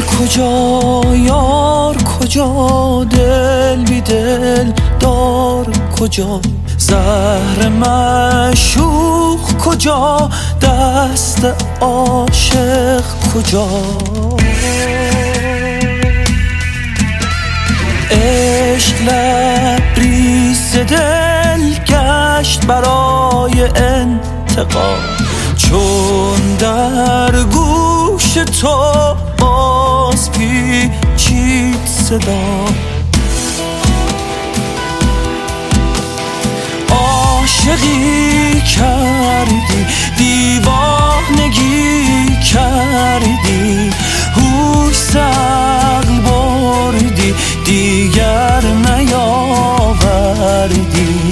کجا یار کجا، دل بی دل دار کجا، زهر معشوق کجا، دست عاشق کجا. عشق لبریز دل گشت برای انتقام، چون در گوش تو باز پیچید صدا. عاشقی کردی دیوانگی کردی، هوش عقل بردی دیگر نیاوردی.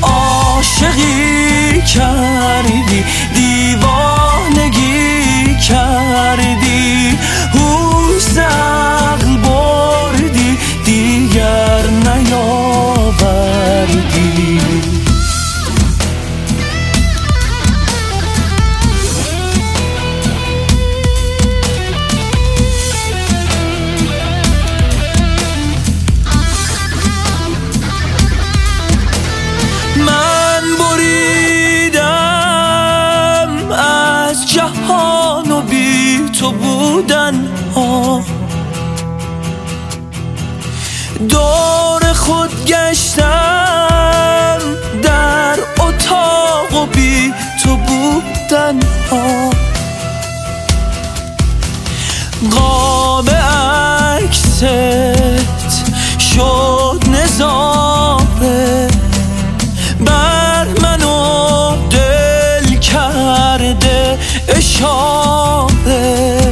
عاشقی کردی دیوانگی کردی، هوش عقل بردی دیگر نیاوردی. جهان و بی تو بودن ها، دور خود گشتم در اتاق و بی تو بودن ها. قاب عکست شد نظاره بر منو دل کرده اشاره.